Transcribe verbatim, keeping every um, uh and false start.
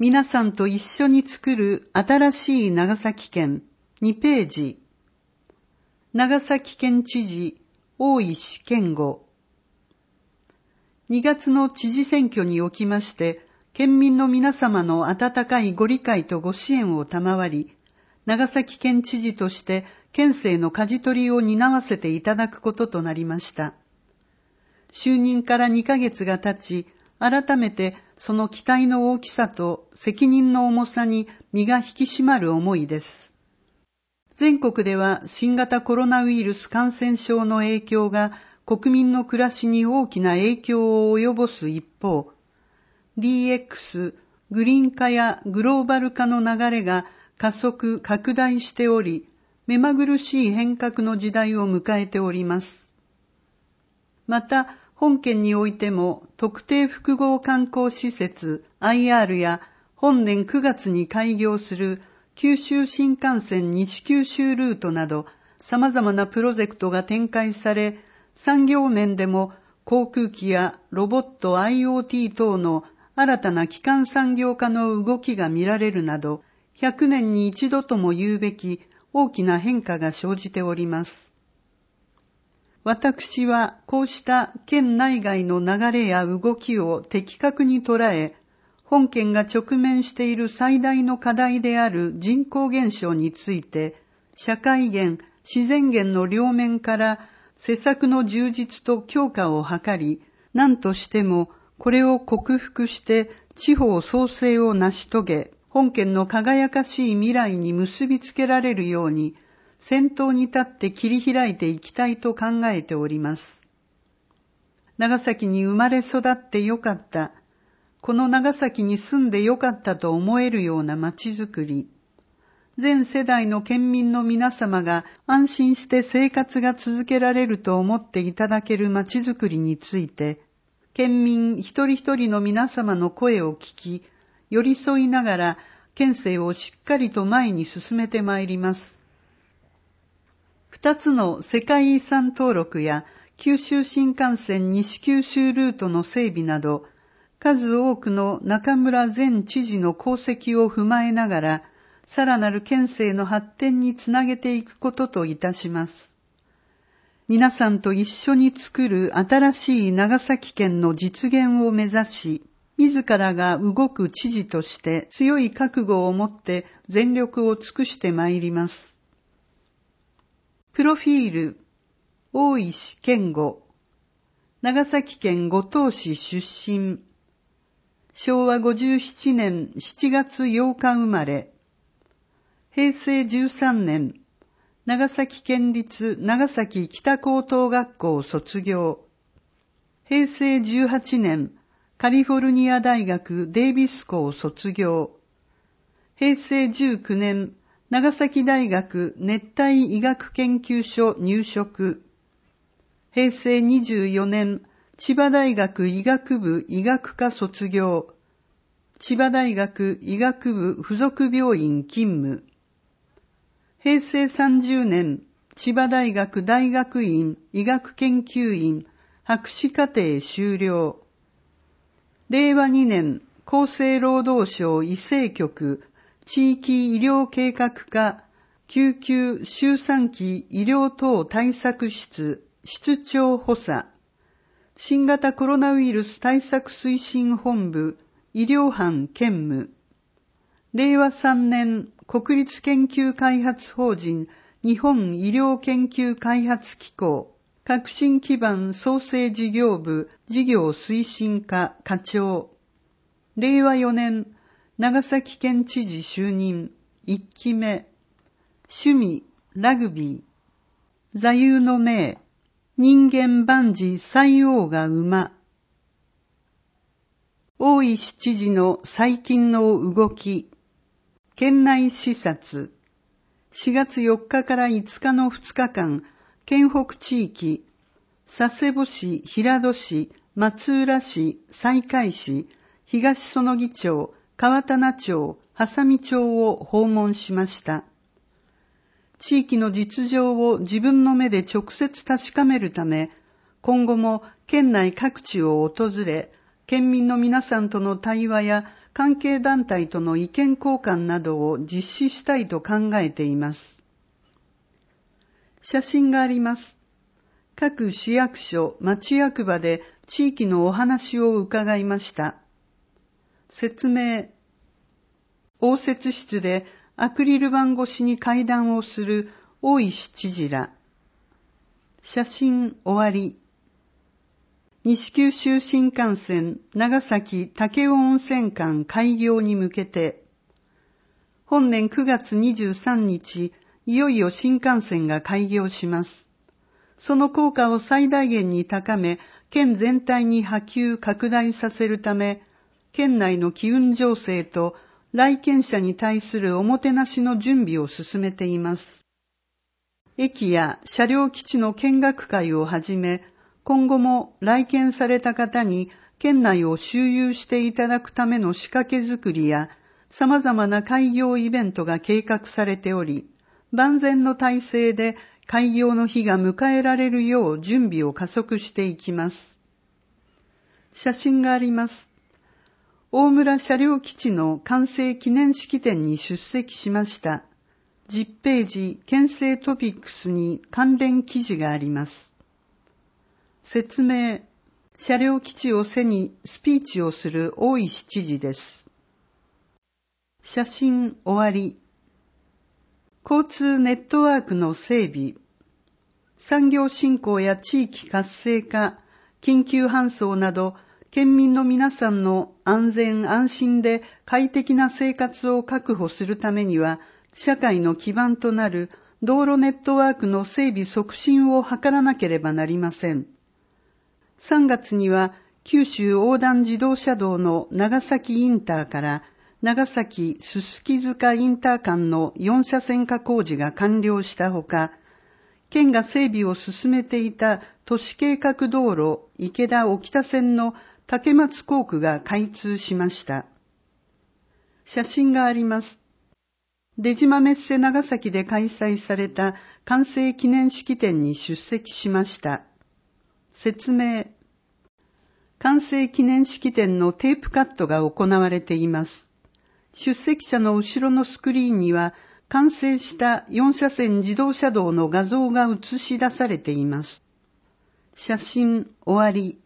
皆さんと一緒に作る新しい長崎県にページ。長崎県知事大石健吾。にがつの知事選挙におきまして、県民の皆様の温かいご理解とご支援を賜り、長崎県知事として県政の舵取りを担わせていただくこととなりました。就任からにかげつが経ち、改めてその期待の大きさと責任の重さに身が引き締まる思いです。全国では新型コロナウイルス感染症の影響が国民の暮らしに大きな影響を及ぼす一方、ディーエックス、グリーン化やグローバル化の流れが加速拡大しており、目まぐるしい変革の時代を迎えております。また、本県においても特定複合観光施設 アイアール や本年くがつに開業する九州新幹線西九州ルートなど様々なプロジェクトが展開され、産業面でも航空機やロボット アイオーティー 等の新たな基幹産業化の動きが見られるなど、ひゃくねんに一度とも言うべき大きな変化が生じております。私はこうした県内外の流れや動きを的確に捉え、本県が直面している最大の課題である人口減少について、社会減、自然減の両面から施策の充実と強化を図り、何としてもこれを克服して地方創生を成し遂げ、本県の輝かしい未来に結びつけられるように、先頭に立って切り開いていきたいと考えております。長崎に生まれ育ってよかった、この長崎に住んでよかったと思えるような街づくり、全世代の県民の皆様が安心して生活が続けられると思っていただける街づくりについて、県民一人一人の皆様の声を聞き、寄り添いながら県政をしっかりと前に進めてまいります。二つの世界遺産登録や九州新幹線西九州ルートの整備など、数多くの中村前知事の功績を踏まえながら、さらなる県政の発展につなげていくことといたします。皆さんと一緒に作る新しい長崎県の実現を目指し、自らが動く知事として強い覚悟を持って全力を尽くしてまいります。プロフィール、大石健吾、長崎県五島市出身、しょうわごじゅうななねんしちがつようか生まれ、へいせいじゅうさんねん、長崎県立長崎北高等学校卒業、へいせいじゅうはちねん、カリフォルニア大学デイビス校卒業、へいせいじゅうきゅうねん、長崎大学熱帯医学研究所入職、へいせいにじゅうよねん、千葉大学医学部医学科卒業、千葉大学医学部附属病院勤務、へいせいさんじゅうねん、千葉大学大学院医学研究員博士課程修了、れいわにねん、厚生労働省医政局地域医療計画課救急周産期医療等対策室室長補佐、新型コロナウイルス対策推進本部医療班兼務、れいわさんねん、国立研究開発法人日本医療研究開発機構革新基盤創生事業部事業推進課課長、れいわよねん、長崎県知事就任いっきめ、趣味ラグビー、座右の銘人間万事塞翁が馬。大石知事の最近の動き、県内視察、しがつよっかからいつかのふつかかん、県北地域、佐世保市、平戸市、松浦市、西海市、東園木町、川棚町、波佐見町を訪問しました。地域の実情を自分の目で直接確かめるため、今後も県内各地を訪れ、県民の皆さんとの対話や関係団体との意見交換などを実施したいと考えています。写真があります。各市役所、町役場で地域のお話を伺いました。説明。応接室でアクリル板越しに会談をする大石知事ら。写真終わり。西九州新幹線長崎武雄温泉間開業に向けて、本年くがつにじゅうさんにち、いよいよ新幹線が開業します。その効果を最大限に高め、県全体に波及拡大させるため、県内の機運醸成と来県者に対するおもてなしの準備を進めています。駅や車両基地の見学会をはじめ、今後も来県された方に県内を周遊していただくための仕掛け作りや、様々な開業イベントが計画されており、万全の体制で開業の日が迎えられるよう準備を加速していきます。写真があります。大村車両基地の完成記念式典に出席しました。じゅっページ県政トピックスに関連記事があります。説明。車両基地を背にスピーチをする大石知事です。写真終わり。交通ネットワークの整備。産業振興や地域活性化、緊急搬送など、県民の皆さんの安全安心で快適な生活を確保するためには、社会の基盤となる道路ネットワークの整備促進を図らなければなりません。さんがつには九州横断自動車道の長崎インターから長崎すすき塚インター間のよんしゃせん化工事が完了したほか、県が整備を進めていた都市計画道路池田沖田線の竹松工区が開通しました。写真があります。出島メッセ長崎で開催された完成記念式典に出席しました。説明。完成記念式典のテープカットが行われています。出席者の後ろのスクリーンには完成したよんしゃせん自動車道の画像が映し出されています。写真終わり。